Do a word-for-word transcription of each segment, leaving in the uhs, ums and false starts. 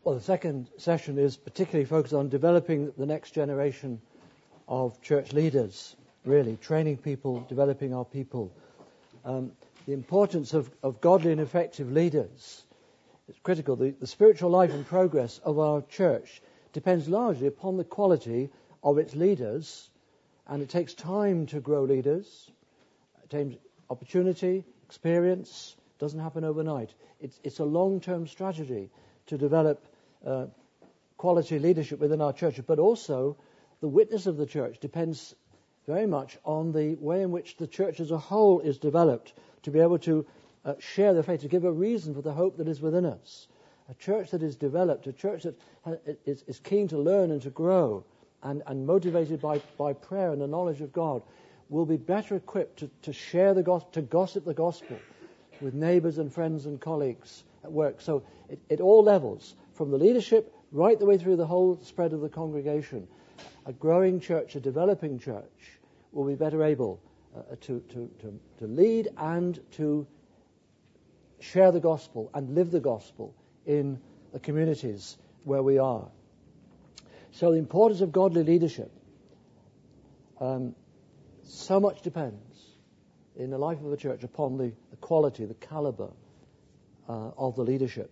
Well, the second session is particularly focused on developing the next generation of church leaders, really, training people, developing our people. Um, the importance of, of godly and effective leaders is critical. The, the spiritual life and progress of our church depends largely upon the quality of its leaders, and it takes time to grow leaders. It takes opportunity, experience. It doesn't happen overnight. It's, it's a long-term strategy to develop Uh, quality leadership within our church, but also the witness of the church depends very much on the way in which the church as a whole is developed to be able to uh, share the faith, to give a reason for the hope that is within us. A church that is developed, a church that ha- is, is keen to learn and to grow and, and motivated by, by prayer and the knowledge of God will be better equipped to, to share the gospel, to gossip the gospel with neighbors and friends and colleagues at work. So it, at all levels, from the leadership right the way through the whole spread of the congregation, a growing church, a developing church, will be better able uh, to, to, to, to lead and to share the gospel and live the gospel in the communities where we are. So the importance of godly leadership, um, so much depends in the life of a church upon the, the quality, the caliber uh, of the leadership.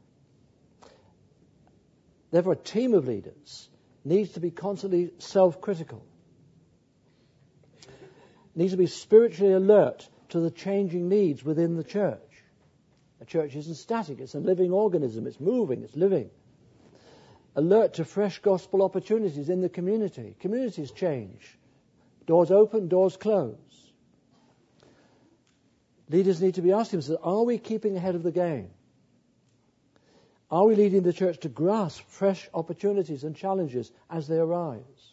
Therefore, a team of leaders needs to be constantly self-critical, needs to be spiritually alert to the changing needs within the church. A church isn't static, it's a living organism, it's moving, it's living. Alert to fresh gospel opportunities in the community. Communities change. Doors open, doors close. Leaders need to be asking themselves, are we keeping ahead of the game? Are we leading the church to grasp fresh opportunities and challenges as they arise?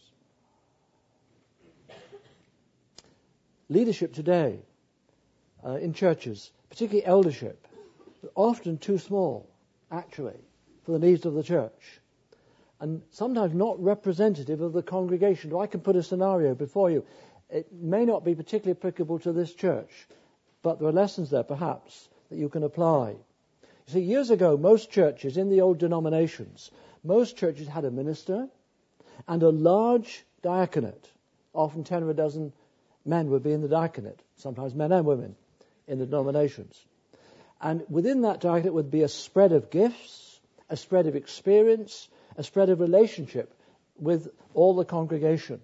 Leadership today uh, in churches, particularly eldership, is often too small, actually, for the needs of the church, and sometimes not representative of the congregation. I can put a scenario before you. It may not be particularly applicable to this church, but there are lessons there, perhaps, that you can apply. You see, years ago, most churches in the old denominations, most churches had a minister and a large diaconate. Often ten or a dozen men would be in the diaconate, sometimes men and women in the denominations. And within that diaconate would be a spread of gifts, a spread of experience, a spread of relationship with all the congregation.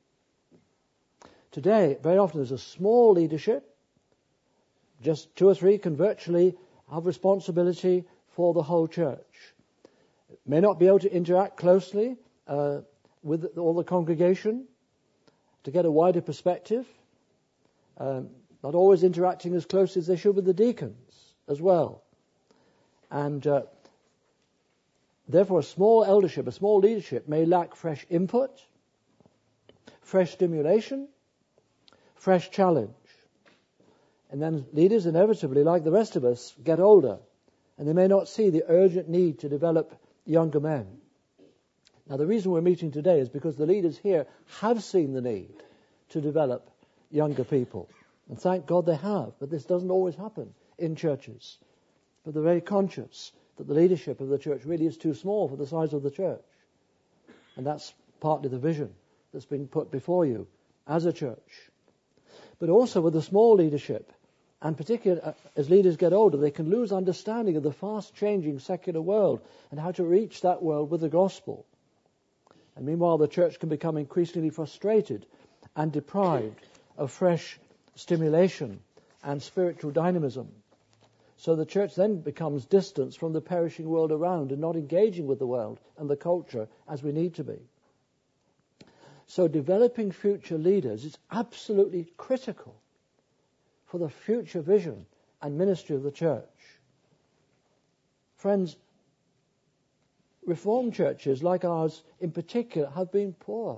Today, very often there's a small leadership, just two or three can virtually have responsibility for the whole church. May not be able to interact closely uh, with all the congregation to get a wider perspective. Um, not always interacting as closely as they should with the deacons as well. And uh, therefore a small eldership, a small leadership may lack fresh input, fresh stimulation, fresh challenge. And then leaders inevitably, like the rest of us, get older, and they may not see the urgent need to develop younger men. Now, the reason we're meeting today is because the leaders here have seen the need to develop younger people. And thank God they have, but this doesn't always happen in churches. But they're very conscious that the leadership of the church really is too small for the size of the church. And that's partly the vision that's been put before you as a church. But also with the small leadership, and particularly as leaders get older, they can lose understanding of the fast-changing secular world and how to reach that world with the gospel. And meanwhile, the church can become increasingly frustrated and deprived of fresh stimulation and spiritual dynamism. So the church then becomes distant from the perishing world around and not engaging with the world and the culture as we need to be. So developing future leaders is absolutely critical for the future vision and ministry of the church. Friends, Reformed churches like ours in particular have been poor,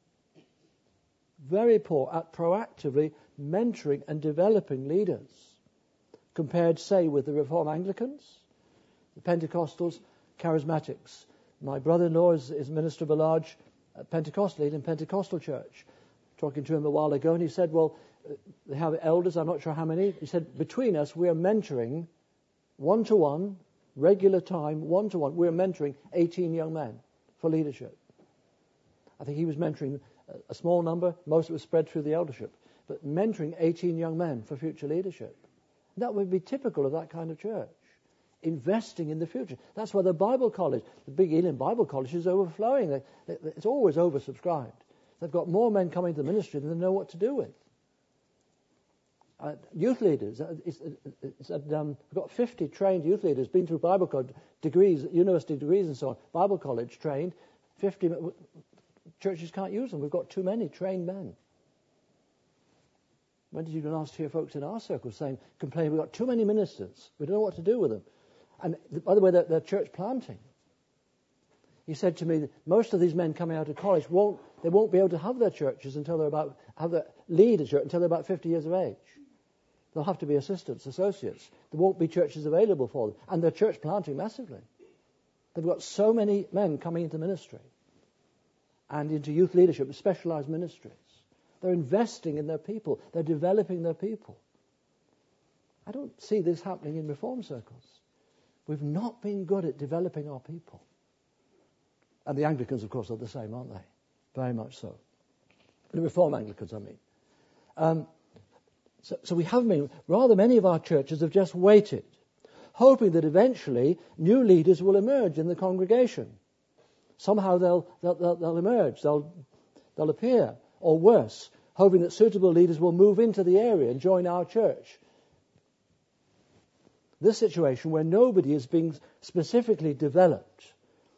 very poor at proactively mentoring and developing leaders, compared, say, with the Reformed Anglicans, the Pentecostals, Charismatics. My brother-in-law is, is minister of a large Pentecostal, in Pentecostal church. Talking to him a while ago, and he said, well, they have elders, I'm not sure how many. He said, between us, we are mentoring one-to-one regular time, one-to-one. We're mentoring eighteen young men for leadership. I think he was mentoring a small number. Most of it was spread through the eldership. But mentoring eighteen young men for future leadership. That would be typical of that kind of church. Investing in the future. That's why the Bible College, the Big Elim Bible College, is overflowing. They, they, it's always oversubscribed. They've got more men coming to the ministry than they know what to do with. Uh, youth leaders, uh, it's, it's, um, we've got fifty trained youth leaders, been through Bible college degrees, university degrees and so on, Bible college trained. fifty churches can't use them. We've got too many trained men. When did you last hear folks in our circles saying, complaining, we've got too many ministers, we don't know what to do with them? And by the way, they're, they're church planting. He said to me that most of these men coming out of college won't, they won't be able to have their churches until they're about, have their lead a church until they're about fifty years of age. They'll have to be assistants, associates. There won't be churches available for them. And they're church planting massively. They've got so many men coming into ministry and into youth leadership, specialized ministries. They're investing in their people. They're developing their people. I don't see this happening in reform circles. We've not been good at developing our people. And the Anglicans, of course, are the same, aren't they? Very much so. The Reform Anglicans, I mean. Um, so, so we have been, rather many of our churches have just waited, hoping that eventually new leaders will emerge in the congregation. Somehow they'll, they'll, they'll, they'll emerge, they'll, they'll appear, or worse, hoping that suitable leaders will move into the area and join our church. This situation where nobody is being specifically developed.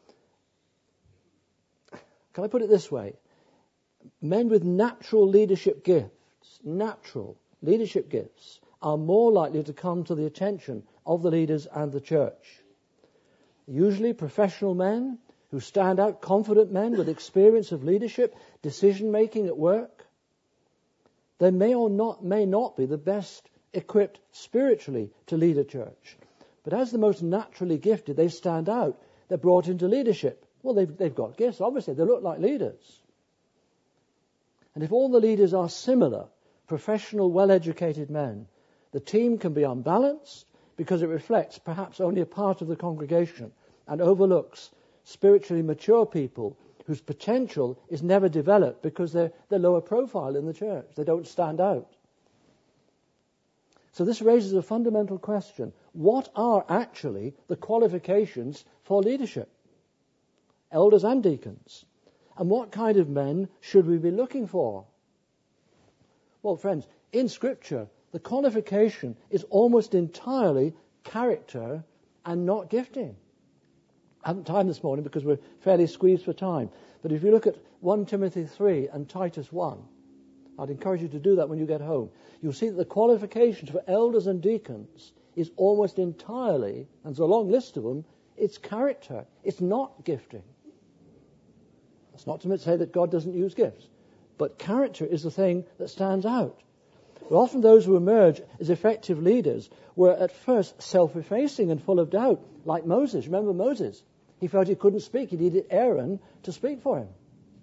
Can I put it this way? Men with natural leadership gifts, natural leadership gifts, are more likely to come to the attention of the leaders and the church. Usually professional men who stand out, confident men with experience of leadership, decision-making at work. They may or not may not be the best equipped spiritually to lead a church. But as the most naturally gifted, they stand out. They're brought into leadership. Well, they've, they've got gifts, obviously. They look like leaders. And if all the leaders are similar, professional, well-educated men, the team can be unbalanced because it reflects perhaps only a part of the congregation and overlooks spiritually mature people whose potential is never developed because they're, they're lower profile in the church. They don't stand out. So this raises a fundamental question. What are actually the qualifications for leadership? Elders and deacons. And what kind of men should we be looking for? Well, friends, in Scripture, the qualification is almost entirely character and not gifting. I haven't time this morning because we're fairly squeezed for time. But if you look at First Timothy three and Titus one, I'd encourage you to do that when you get home. You'll see that the qualifications for elders and deacons is almost entirely, and there's a long list of them, it's character. It's not gifting. That's not to say that God doesn't use gifts. But character is the thing that stands out. But often those who emerge as effective leaders were at first self-effacing and full of doubt, like Moses. Remember Moses? He felt he couldn't speak. He needed Aaron to speak for him.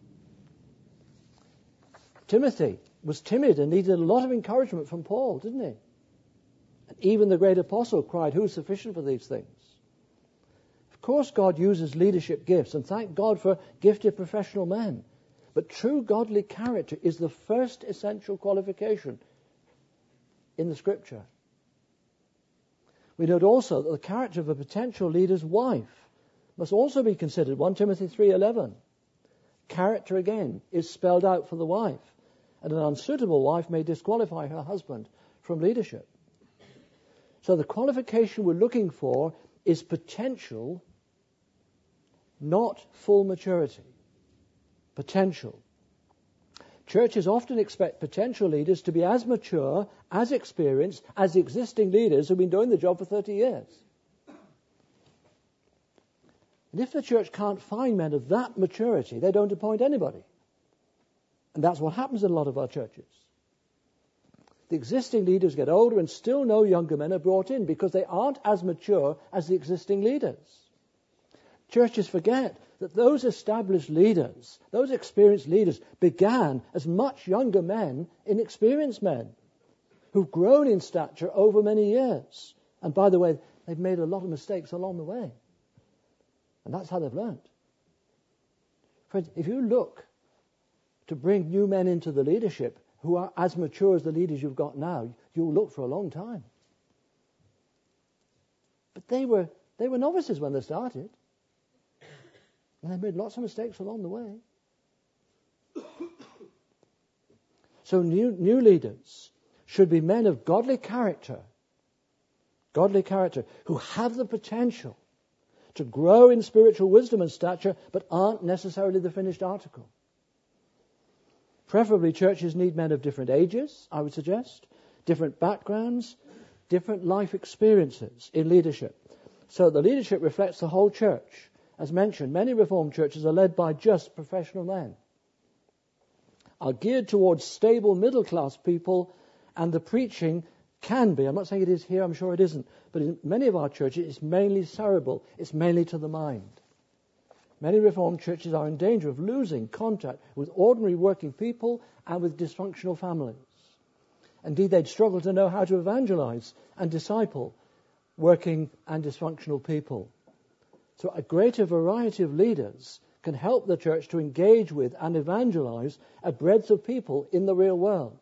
Timothy was timid and needed a lot of encouragement from Paul, didn't he? And even the great apostle cried, "Who's sufficient for these things?" Of course, God uses leadership gifts, and thank God for gifted professional men. But true godly character is the first essential qualification in the Scripture. We note also that the character of a potential leader's wife must also be considered. First Timothy three eleven. Character, again, is spelled out for the wife, and an unsuitable wife may disqualify her husband from leadership. So the qualification we're looking for is potential, not full maturity. Potential. Churches often expect potential leaders to be as mature, as experienced, as the existing leaders who've been doing the job for thirty years. And if the church can't find men of that maturity, they don't appoint anybody. And that's what happens in a lot of our churches. The existing leaders get older and still no younger men are brought in because they aren't as mature as the existing leaders. Churches forget that those established leaders, those experienced leaders, began as much younger men, inexperienced men, who've grown in stature over many years. And by the way, they've made a lot of mistakes along the way. And that's how they've learned. Friends, if you look to bring new men into the leadership who are as mature as the leaders you've got now, you'll look for a long time. But they were they were novices when they started. And they made lots of mistakes along the way. So new, new leaders should be men of godly character, godly character, who have the potential to grow in spiritual wisdom and stature, but aren't necessarily the finished article. Preferably, churches need men of different ages, I would suggest, different backgrounds, different life experiences in leadership. So the leadership reflects the whole church. As mentioned, many Reformed churches are led by just professional men, are geared towards stable middle-class people, and the preaching can be, I'm not saying it is here, I'm sure it isn't, but in many of our churches it's mainly cerebral, it's mainly to the mind. Many Reformed churches are in danger of losing contact with ordinary working people and with dysfunctional families. Indeed, they'd struggle to know how to evangelize and disciple working and dysfunctional people. So a greater variety of leaders can help the church to engage with and evangelize a breadth of people in the real world.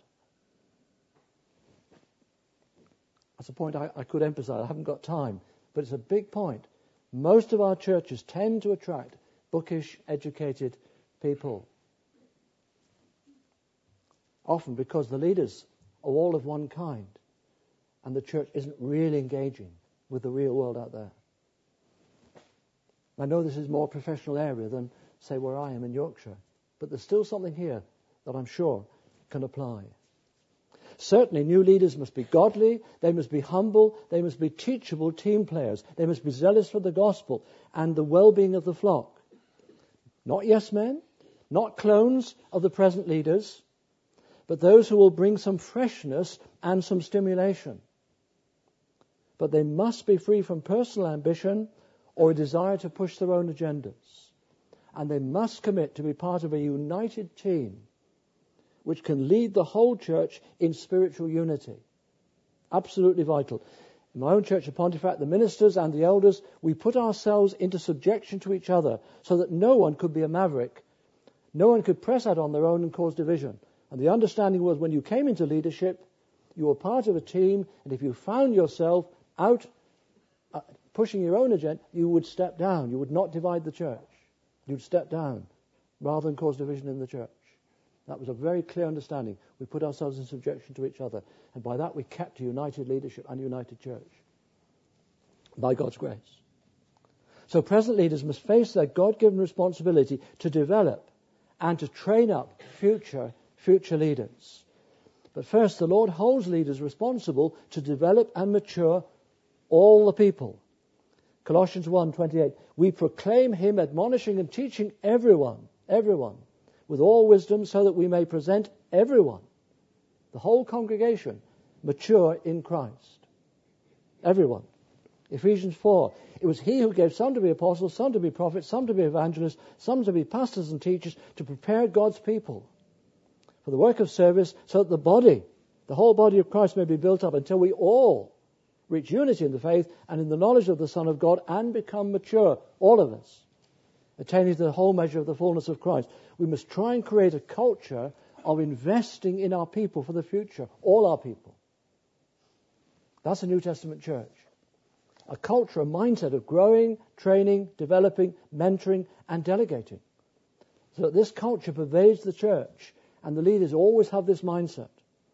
That's a point I, I could emphasize. I haven't got time, but it's a big point. Most of our churches tend to attract bookish, educated people. Often because the leaders are all of one kind and the church isn't really engaging with the real world out there. I know this is a more professional area than, say, where I am in Yorkshire, but there's still something here that I'm sure can apply. Certainly, new leaders must be godly, they must be humble, they must be teachable team players, they must be zealous for the gospel and the well-being of the flock. Not yes men, not clones of the present leaders, but those who will bring some freshness and some stimulation. But they must be free from personal ambition or a desire to push their own agendas. And they must commit to be part of a united team which can lead the whole church in spiritual unity. Absolutely vital. In my own church of Pontefract, the ministers and the elders, we put ourselves into subjection to each other so that no one could be a maverick. No one could press out on their own and cause division. And the understanding was when you came into leadership, you were part of a team, and if you found yourself out uh, pushing your own agenda, you would step down. You would not divide the church. You'd step down rather than cause division in the church. That was a very clear understanding. We put ourselves in subjection to each other. And by that we kept a united leadership and a united church. By God's grace. So present leaders must face their God-given responsibility to develop and to train up future, future leaders. But first, the Lord holds leaders responsible to develop and mature all the people. Colossians one twenty-eight, we proclaim him admonishing and teaching everyone, everyone, with all wisdom so that we may present everyone, the whole congregation, mature in Christ. Everyone. Ephesians four, it was he who gave some to be apostles, some to be prophets, some to be evangelists, some to be pastors and teachers to prepare God's people for the work of service so that the body, the whole body of Christ may be built up until we all reach unity in the faith and in the knowledge of the Son of God and become mature, all of us, attaining to the whole measure of the fullness of Christ. We must try and create a culture of investing in our people for the future, all our people. That's a New Testament church. A culture, a mindset of growing, training, developing, mentoring, and delegating. So that this culture pervades the church, and the leaders always have this mindset.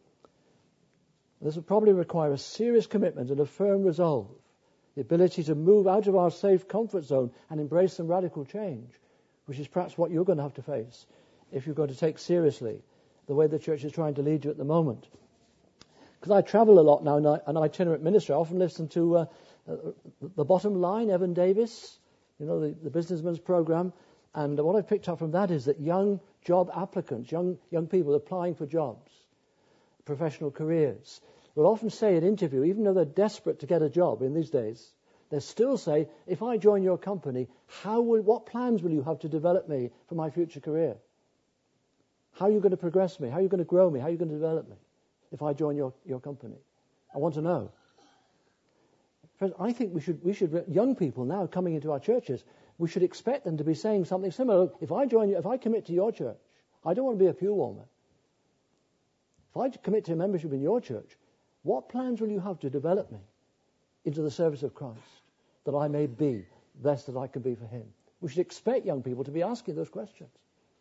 This will probably require a serious commitment and a firm resolve, the ability to move out of our safe comfort zone and embrace some radical change, which is perhaps what you're going to have to face if you're going to take seriously the way the church is trying to lead you at the moment. Because I travel a lot now, and I'm an itinerant minister. I often listen to uh, The Bottom Line, Evan Davis, you know, the, the businessman's program. And what I've picked up from that is that young job applicants, young young people applying for jobs, professional careers, will often say in interview, even though they're desperate to get a job in these days, they still say, if I join your company, how will, what plans will you have to develop me for my future career? How are you going to progress me? How are you going to grow me? How are you going to develop me if I join your, your company? I want to know. Friends, I think we should, we should, young people now coming into our churches, we should expect them to be saying something similar. Look, if I join you, if I commit to your church, I don't want to be a pew warmer. If I commit to a membership in your church, what plans will you have to develop me into the service of Christ, that I may be the best that I can be for him? We should expect young people to be asking those questions.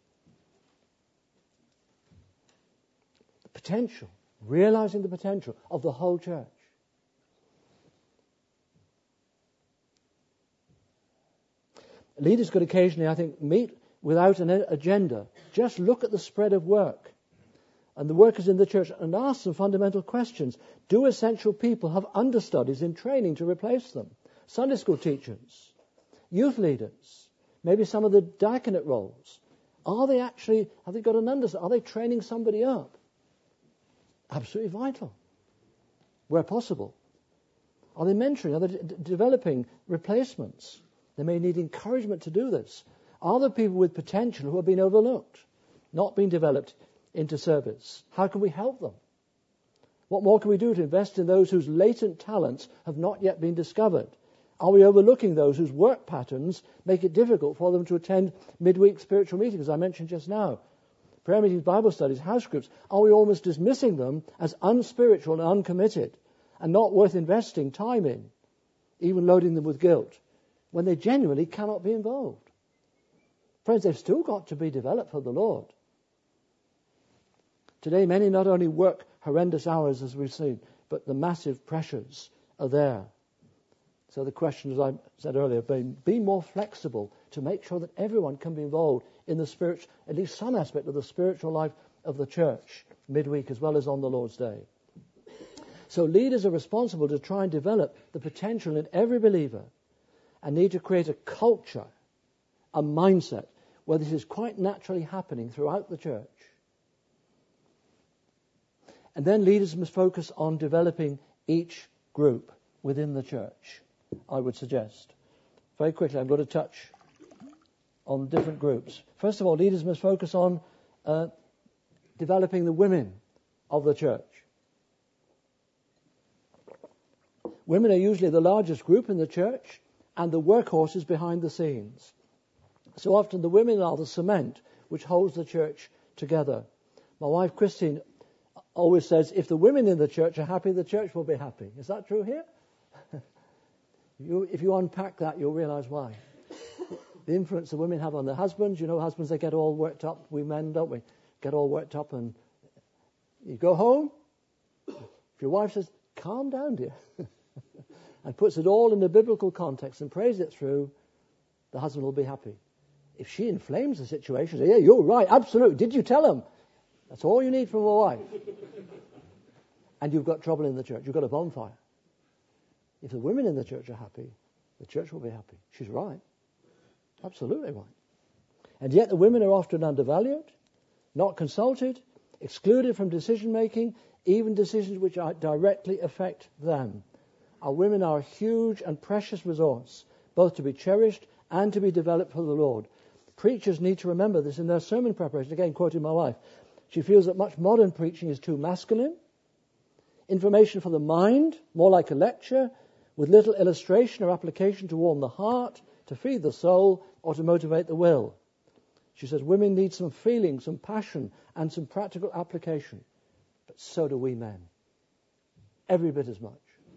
The potential, realizing the potential of the whole church. Leaders could occasionally, I think, meet without an agenda. Just look at the spread of work and the workers in the church and ask some fundamental questions. Do essential people have understudies in training to replace them? Sunday school teachers, youth leaders, maybe some of the diaconate roles. Are they actually, have they got an understudy? Are they training somebody up? Absolutely vital, where possible. Are they mentoring? Are they d- developing replacements? They may need encouragement to do this. Are there people with potential who have been overlooked, not being developed into service? How can we help them? What more can we do to invest in those whose latent talents have not yet been discovered? Are we overlooking those whose work patterns make it difficult for them to attend midweek spiritual meetings, as I mentioned just now? Prayer meetings, Bible studies, house groups. Are we almost dismissing them as unspiritual and uncommitted and not worth investing time in, even loading them with guilt, when they genuinely cannot be involved? Friends, they've still got to be developed for the Lord. Today, many not only work horrendous hours, as we've seen, but the massive pressures are there. So the question, as I said earlier, be, be more flexible to make sure that everyone can be involved in the spirit, at least some aspect of the spiritual life of the church, midweek as well as on the Lord's Day. So leaders are responsible to try and develop the potential in every believer and need to create a culture, a mindset, where this is quite naturally happening throughout the church. And then leaders must focus on developing each group within the church, I would suggest. Very quickly, I'm going to touch on different groups. First of all, leaders must focus on uh, developing the women of the church. Women are usually the largest group in the church and the workhorses behind the scenes. So often the women are the cement which holds the church together. My wife Christine always says, if the women in the church are happy, the church will be happy. Is that true here? you, if you unpack that, you'll realize why. The influence the women have on their husbands. You know, husbands, they get all worked up. We men, don't we? Get all worked up and you go home. If your wife says, calm down, dear, and puts it all in the biblical context and prays it through, the husband will be happy. If she inflames the situation, say, yeah, you're right, absolutely. Did you tell him? That's all you need from a wife. And you've got trouble in the church. You've got a bonfire. If the women in the church are happy, the church will be happy. She's right. Absolutely right. And yet the women are often undervalued, not consulted, excluded from decision making, even decisions which directly affect them. Our women are a huge and precious resource, both to be cherished and to be developed for the Lord. Preachers need to remember this in their sermon preparation. Again, quoting my wife. She feels that much modern preaching is too masculine. Information for the mind, more like a lecture, with little illustration or application to warm the heart, to feed the soul, or to motivate the will. She says women need some feeling, some passion, and some practical application. But so do we men. Every bit as much.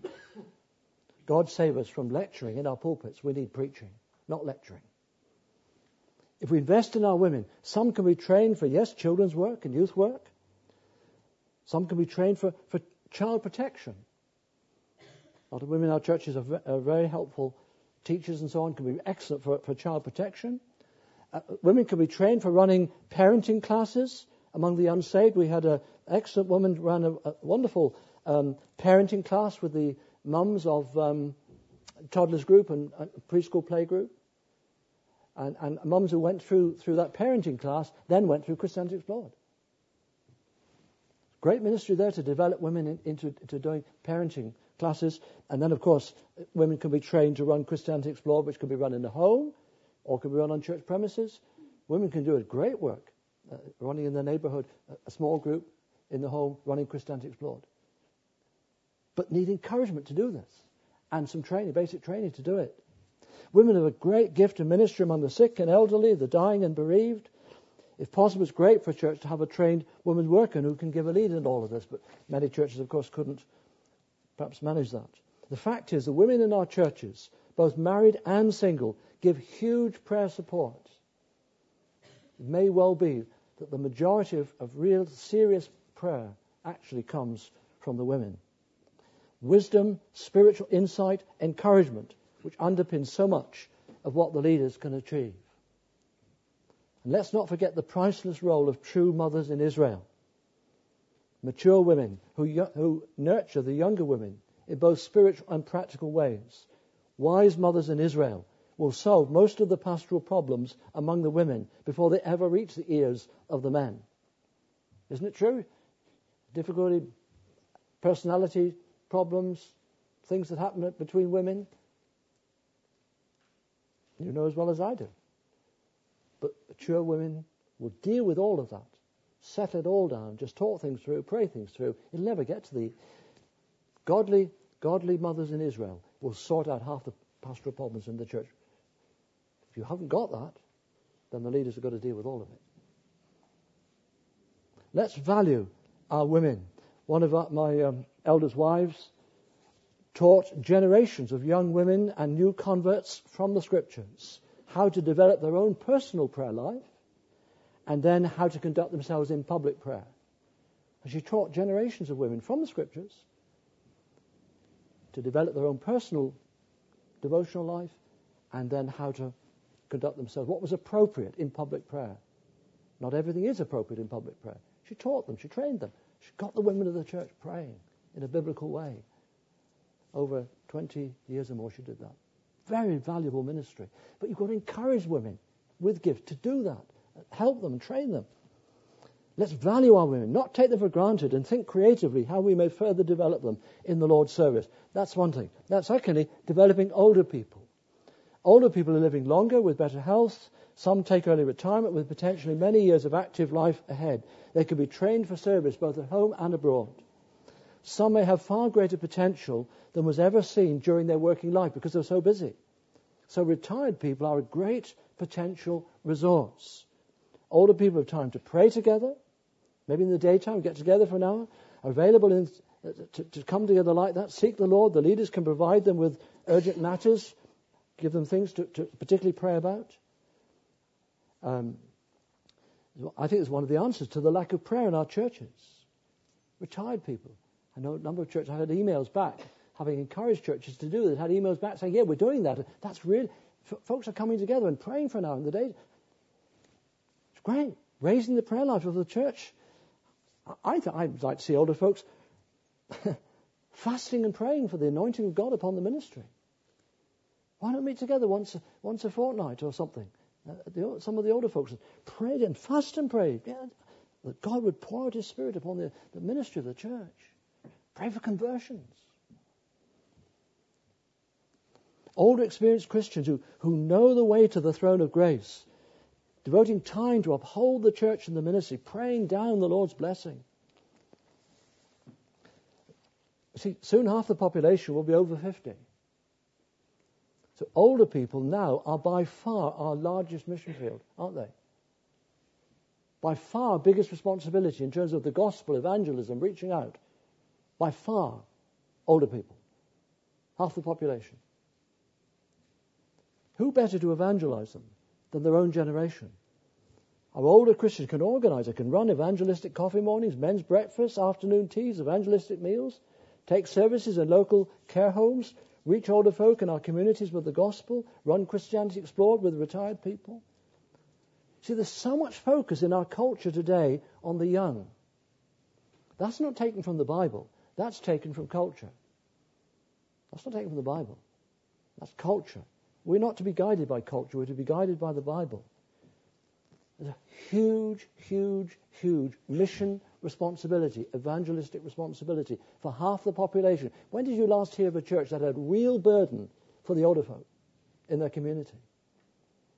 God save us from lecturing in our pulpits. We need preaching, not lecturing. If we invest in our women, some can be trained for, yes, children's work and youth work. Some can be trained for, for child protection. A lot of women in our churches are, v- are very helpful teachers and so on, can be excellent for, for child protection. Uh, women can be trained for running parenting classes among the unsaved. We had an excellent woman run a, a wonderful um, parenting class with the mums of um, toddlers group and uh, preschool play group. And, and mums who went through through that parenting class then went through Christianity Explored. Great ministry there to develop women in, into, into doing parenting classes. And then, of course, women can be trained to run Christianity Explored, which can be run in the home or can be run on church premises. Women can do a great work, uh, running in the neighborhood, a, a small group in the home, running Christianity Explored. But need encouragement to do this. and some training, basic training to do it. Women have a great gift of ministry among the sick and elderly, the dying and bereaved. If possible, it's great for a church to have a trained woman worker who can give a lead in all of this, but many churches, of course, couldn't perhaps manage that. The fact is, the women in our churches, both married and single, give huge prayer support. It may well be that the majority of, of real, serious prayer actually comes from the women. Wisdom, spiritual insight, encouragement, which underpins so much of what the leaders can achieve. And let's not forget the priceless role of true mothers in Israel. Mature women who, who nurture the younger women in both spiritual and practical ways. Wise mothers in Israel will solve most of the pastoral problems among the women before they ever reach the ears of the men. Isn't it true? Difficulty, personality problems, things that happen between women. You know as well as I do. But mature women will deal with all of that, settle it all down, just talk things through, pray things through. It'll never get to the godly, godly mothers in Israel will sort out half the pastoral problems in the church. If you haven't got that, then the leaders have got to deal with all of it. Let's value our women. One of our, my um, elders' wives taught generations of young women and new converts from the Scriptures how to develop their own personal prayer life and then how to conduct themselves in public prayer. And she taught generations of women from the Scriptures to develop their own personal devotional life and then how to conduct themselves, what was appropriate in public prayer. Not everything is appropriate in public prayer. She taught them, she trained them. She got the women of the church praying in a biblical way. Over twenty years or more she did that. Very valuable ministry. But you've got to encourage women with gifts to do that. Help them, train them. Let's value our women, not take them for granted, and think creatively how we may further develop them in the Lord's service. That's one thing. That's secondly, developing older people. Older people are living longer with better health. Some take early retirement with potentially many years of active life ahead. They can be trained for service both at home and abroad. Some may have far greater potential than was ever seen during their working life because they're so busy. So retired people are a great potential resource. Older people have time to pray together, maybe in the daytime, get together for an hour, are available in, to, to come together like that, seek the Lord. The leaders can provide them with urgent matters, give them things to, to particularly pray about. Um, I think it's one of the answers to the lack of prayer in our churches. Retired people. I know a number of churches, I had emails back, having encouraged churches to do this, had emails back saying, yeah, we're doing that. That's really, f- folks are coming together and praying for an hour in the day. It's great. Raising the prayer life of the church. I, I th- I'd like to see older folks fasting and praying for the anointing of God upon the ministry. Why not meet together once, once a fortnight or something? Uh, the, some of the older folks prayed and fast and prayed. Yeah, that God would pour out His Spirit upon the, the ministry of the church. Pray for conversions. Older experienced Christians who, who know the way to the throne of grace, devoting time to uphold the church and the ministry, praying down the Lord's blessing. See, soon half the population will be over fifty. So older people now are by far our largest mission field, aren't they? By far biggest responsibility in terms of the gospel, evangelism, reaching out. By far, older people. Half the population. Who better to evangelize them than their own generation? Our older Christians can organize, they can run evangelistic coffee mornings, men's breakfasts, afternoon teas, evangelistic meals, take services in local care homes, reach older folk in our communities with the gospel, run Christianity Explored with retired people. See, there's so much focus in our culture today on the young. That's not taken from the Bible. That's taken from culture. That's not taken from the Bible. That's culture. We're not to be guided by culture. We're to be guided by the Bible. There's a huge, huge, huge mission responsibility, evangelistic responsibility for half the population. When did you last hear of a church that had real burden for the older folk in their community?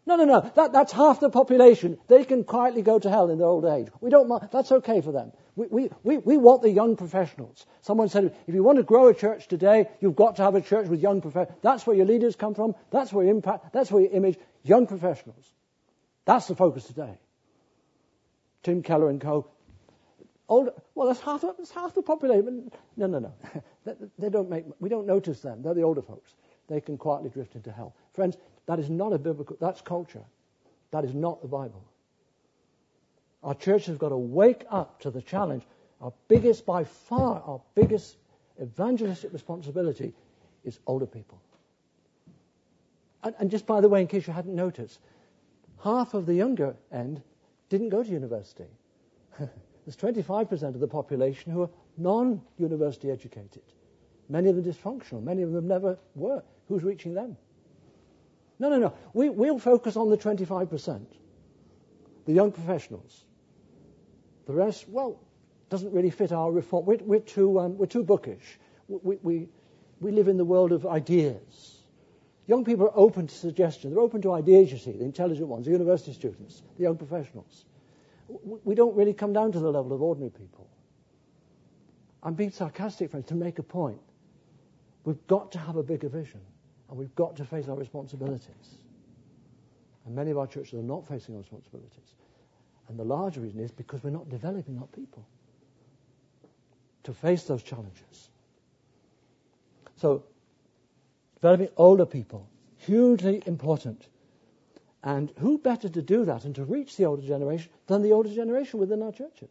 No, no, no. That, that's half the population. They can quietly go to hell in their old age. We don't mind. That's okay for them. We, we, we, we want the young professionals. Someone said, if you want to grow a church today, you've got to have a church with young professionals. That's where your leaders come from. That's where your impact, that's where your image, young professionals. That's the focus today. Tim Keller and co. Older, well, that's half, that's half the population. No, no, no. they, they don't make, we don't notice them. They're the older folks. They can quietly drift into hell. Friends, that is not a biblical, that's culture. That is not the Bible. Our church has got to wake up to the challenge. Our biggest, by far, our biggest evangelistic responsibility is older people. And, and just by the way, in case you hadn't noticed, half of the younger end didn't go to university. There's twenty-five percent of the population who are non-university educated. Many of them dysfunctional. Many of them never were. Who's reaching them? No, no, no. We, we'll focus on the twenty-five percent. The young professionals. The rest, well, doesn't really fit our reform. We're, we're, too, um, we're too bookish. We, we, we live in the world of ideas. Young people are open to suggestion. They're open to ideas, you see, the intelligent ones, the university students, the young professionals. We don't really come down to the level of ordinary people. I'm being sarcastic, friends, to make a point. We've got to have a bigger vision, and we've got to face our responsibilities. And many of our churches are not facing our responsibilities. And the larger reason is because we're not developing our people to face those challenges. So, developing older people, hugely important. And who better to do that and to reach the older generation than the older generation within our churches?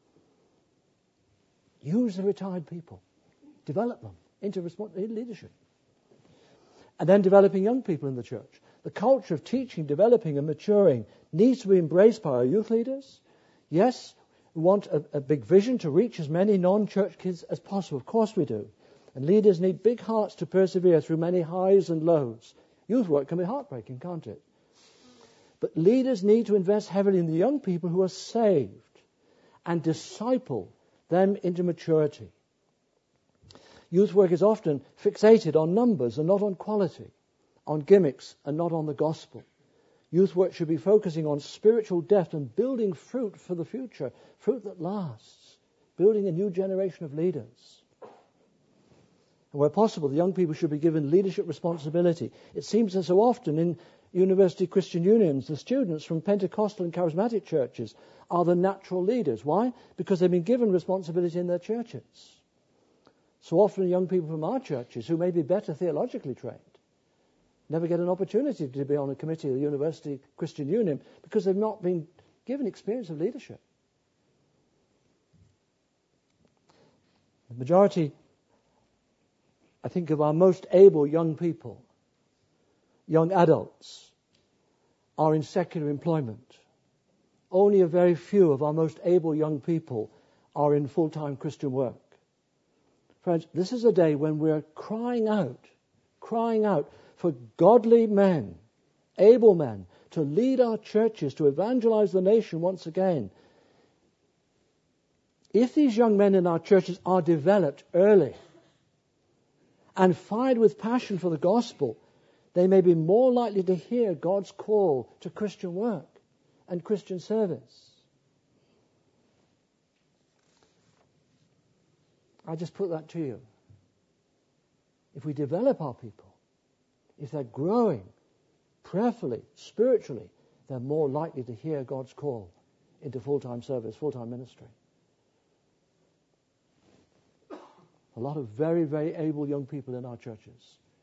Use the retired people. Develop them into leadership. And then developing young people in the church. The culture of teaching, developing and maturing needs to be embraced by our youth leaders. Yes, we want a, a big vision to reach as many non-church kids as possible. Of course we do. And leaders need big hearts to persevere through many highs and lows. Youth work can be heartbreaking, can't it? But leaders need to invest heavily in the young people who are saved and disciple them into maturity. Youth work is often fixated on numbers and not on quality, on gimmicks and not on the gospel. Youth work should be focusing on spiritual depth and building fruit for the future, fruit that lasts, building a new generation of leaders. And where possible, the young people should be given leadership responsibility. It seems that so often in University Christian Unions, the students from Pentecostal and charismatic churches are the natural leaders. Why? Because they've been given responsibility in their churches. So often young people from our churches, who may be better theologically trained, never get an opportunity to be on a committee of the University Christian Union because they've not been given experience of leadership. The majority, I think, of our most able young people, young adults, are in secular employment. Only a very few of our most able young people are in full-time Christian work. Friends, this is a day when we're crying out, crying out for godly men, able men, to lead our churches, to evangelize the nation once again. If these young men in our churches are developed early and fired with passion for the gospel, they may be more likely to hear God's call to Christian work and Christian service. I just put that to you. If we develop our people, if they're growing prayerfully, spiritually, they're more likely to hear God's call into full-time service, full-time ministry. A lot of very, very able young people in our churches.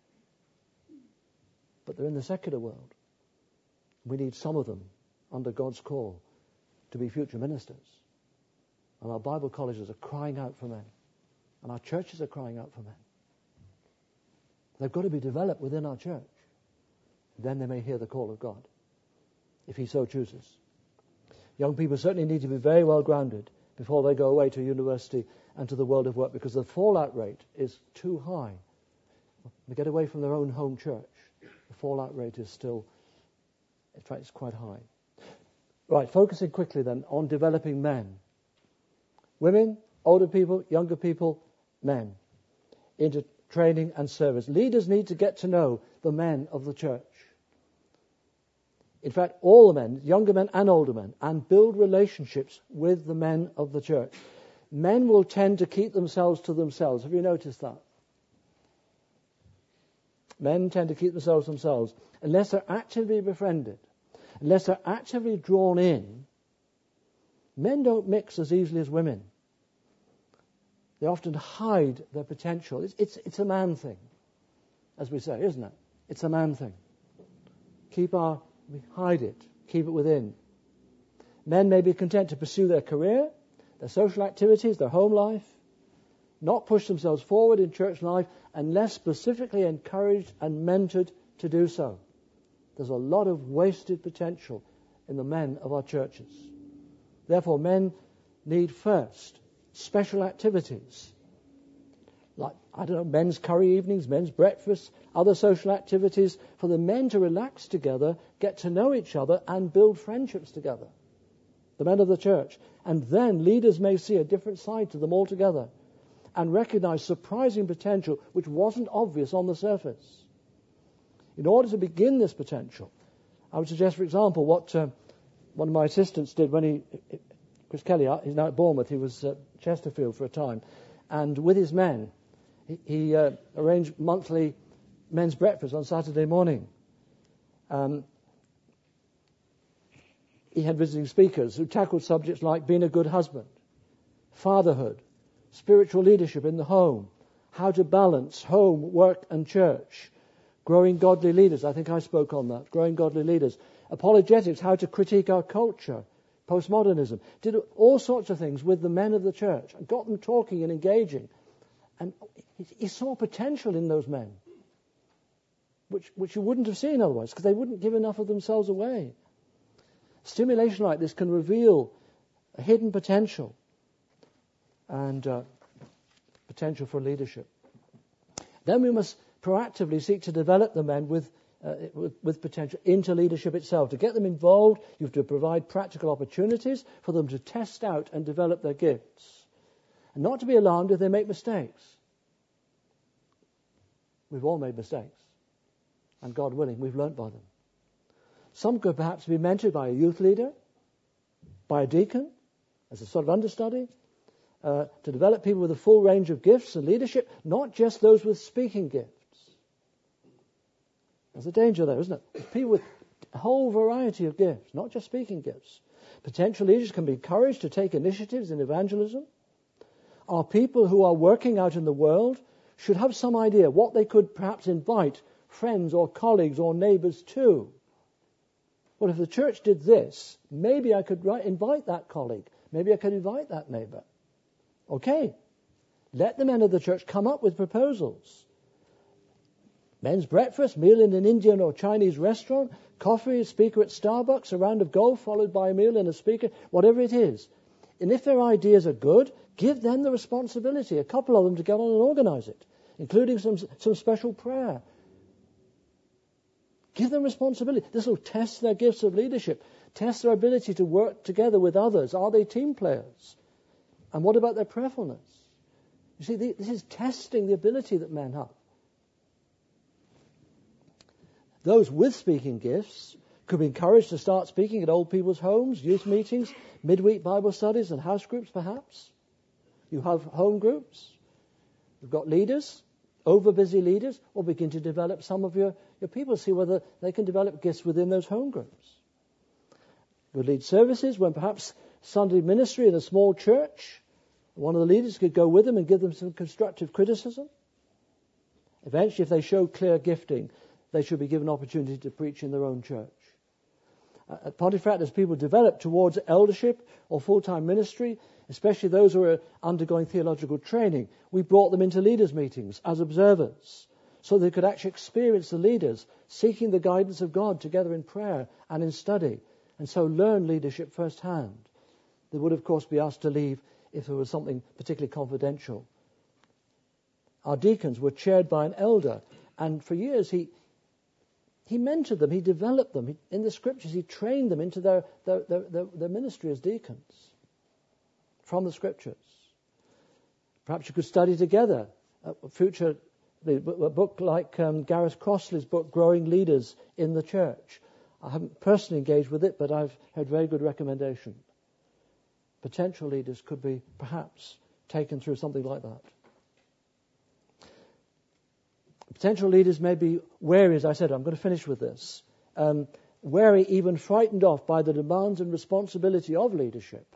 But they're in the secular world. We need some of them under God's call to be future ministers. And our Bible colleges are crying out for men. And our churches are crying out for men. They've got to be developed within our church. Then they may hear the call of God, if He so chooses. Young people certainly need to be very well grounded before they go away to university and to the world of work, because the fallout rate is too high. They get away from their own home church. The fallout rate is still, in fact, it's quite high. Right, focusing quickly then on developing men. Women, older people, younger people, men, into training and service. Leaders need to get to know the men of the church. in fact, all the men, younger men and older men, and build relationships with the men of the church. Men will tend to keep themselves to themselves. Have you noticed that? Men tend to keep themselves to themselves unless they're actively befriended, unless they're actively drawn in. Men don't mix as easily as women. They often hide their potential. It's, it's, it's a man thing, as we say, isn't it? It's a man thing. Keep our, we hide it, keep it within. Men may be content to pursue their career, their social activities, their home life, not push themselves forward in church life unless specifically encouraged and mentored to do so. There's a lot of wasted potential in the men of our churches. Therefore, men need first special activities, like, I don't know, men's curry evenings, men's breakfasts, other social activities, for the men to relax together, get to know each other, and build friendships together. The men of the church. And then leaders may see a different side to them altogether and recognize surprising potential which wasn't obvious on the surface. In order to begin this potential, I would suggest, for example, what uh, one of my assistants did when he, Chris Kelly, he's now at Bournemouth, he was at Chesterfield for a time, and with his men, he, he uh, arranged monthly men's breakfast on Saturday morning. Um, he had visiting speakers who tackled subjects like being a good husband, fatherhood, spiritual leadership in the home, how to balance home, work and church, growing godly leaders. I think I spoke on that, growing godly leaders. Apologetics, how to critique our culture, postmodernism. Did all sorts of things with the men of the church and got them talking and engaging. And he saw potential in those men, which, which you wouldn't have seen otherwise, because they wouldn't give enough of themselves away. Stimulation like this can reveal a hidden potential and uh, potential for leadership. Then we must proactively seek to develop the men with, uh, with, with potential into leadership itself. To get them involved, you have to provide practical opportunities for them to test out and develop their gifts. And not to be alarmed if they make mistakes. We've all made mistakes. And God willing, we've learnt by them. Some could perhaps be mentored by a youth leader, by a deacon, as a sort of understudy, uh, to develop people with a full range of gifts and leadership, not just those with speaking gifts. There's a danger there, isn't it? People with a whole variety of gifts, not just speaking gifts. Potential leaders can be encouraged to take initiatives in evangelism. Our people who are working out in the world should have some idea what they could perhaps invite friends or colleagues or neighbours to. Well, if the church did this, maybe I could invite that colleague. Maybe I could invite that neighbour. Okay. Let the men of the church come up with proposals. Men's breakfast, meal in an Indian or Chinese restaurant, coffee, a speaker at Starbucks, a round of golf followed by a meal and a speaker, whatever it is. And if their ideas are good, give them the responsibility, a couple of them, to get on and organise it, including some, some special prayer. Give them responsibility. This will test their gifts of leadership, test their ability to work together with others. Are they team players? And what about their prayerfulness? You see, this is testing the ability that men have. Those with speaking gifts could be encouraged to start speaking at old people's homes, youth meetings, midweek Bible studies and house groups perhaps. You have home groups. You've got leaders, over-busy leaders, or begin to develop some of your, your people, see whether they can develop gifts within those home groups. You'll lead services when perhaps Sunday ministry in a small church, one of the leaders could go with them and give them some constructive criticism. Eventually, if they show clear gifting, they should be given opportunity to preach in their own church. At Pontefract, as people develop towards eldership or full-time ministry, especially those who are undergoing theological training, we brought them into leaders' meetings as observers so they could actually experience the leaders seeking the guidance of God together in prayer and in study, and so learn leadership firsthand. They would, of course, be asked to leave if there was something particularly confidential. Our deacons were chaired by an elder, and for years he He mentored them, he developed them. He, in the scriptures, he trained them into their, their, their, their, their ministry as deacons from the scriptures. Perhaps you could study together a future a book like um, Gareth Crossley's book, Growing Leaders in the Church. I haven't personally engaged with it, but I've heard very good recommendation. Potential leaders could be perhaps taken through something like that. Potential leaders may be wary, as I said, I'm going to finish with this, um, wary, even frightened off by the demands and responsibility of leadership.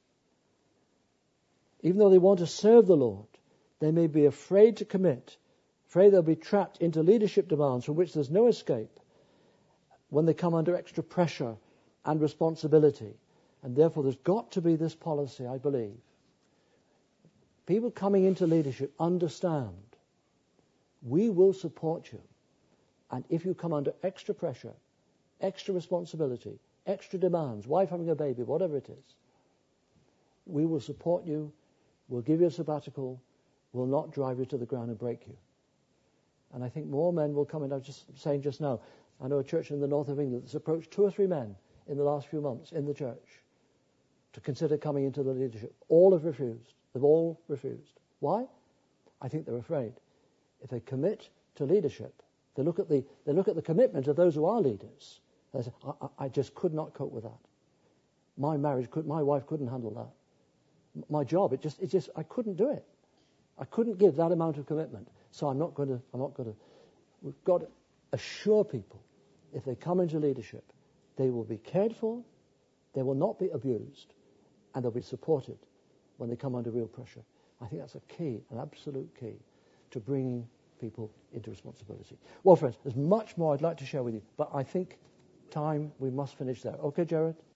Even though they want to serve the Lord, they may be afraid to commit, afraid they'll be trapped into leadership demands from which there's no escape when they come under extra pressure and responsibility. And therefore there's got to be this policy, I believe. People coming into leadership understand, we will support you. And if you come under extra pressure, extra responsibility, extra demands, wife having a baby, whatever it is, we will support you, we'll give you a sabbatical, we'll not drive you to the ground and break you. And I think more men will come in. I was just saying just now, I know a church in the north of England that's approached two or three men in the last few months in the church to consider coming into the leadership. All have refused. They've all refused. Why? I think they're afraid. If they commit to leadership, they look at the they look at the commitment of those who are leaders. They say, I, I just could not cope with that. My marriage could, my wife couldn't handle that. My job, it just, it just, I couldn't do it. I couldn't give that amount of commitment. So I'm not going to, I'm not going to. We've got to assure people, if they come into leadership, they will be cared for, they will not be abused, and they'll be supported when they come under real pressure. I think that's a key, an absolute key, to bringing people into responsibility. Well, friends, there's much more I'd like to share with you, but I think time, we must finish there. Okay, Jared?